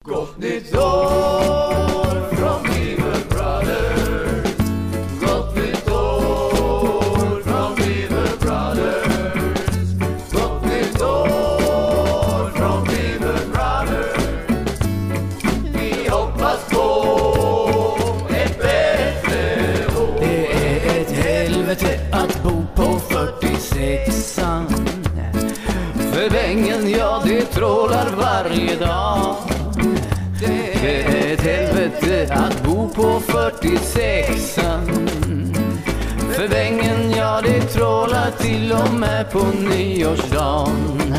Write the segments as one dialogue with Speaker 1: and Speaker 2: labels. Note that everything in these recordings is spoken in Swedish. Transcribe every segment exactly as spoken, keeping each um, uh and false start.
Speaker 1: Gott nytt år från Beaver Brothers. Gott nytt år från Beaver Brothers. Gott nytt år från Beaver Brothers. Vi hoppas på ett bättre år.
Speaker 2: Det är ett helvete att bo på fyrtiosexan. För bängen, ja, det trålar varje dag. Det är ett helvete att bo på fyrtiosexan. För bängen, ja, det trålar till och med på nyårsdagen.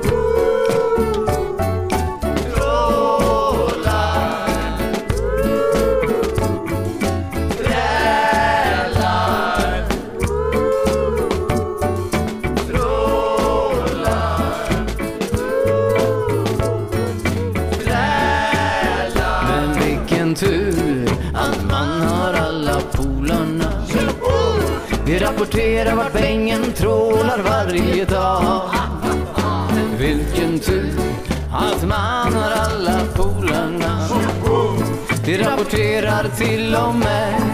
Speaker 2: Tur att man har alla polarna. Vi rapporterar vart bängen trålar varje dag. Vilken tur att man har alla polarna. Vi rapporterar till och med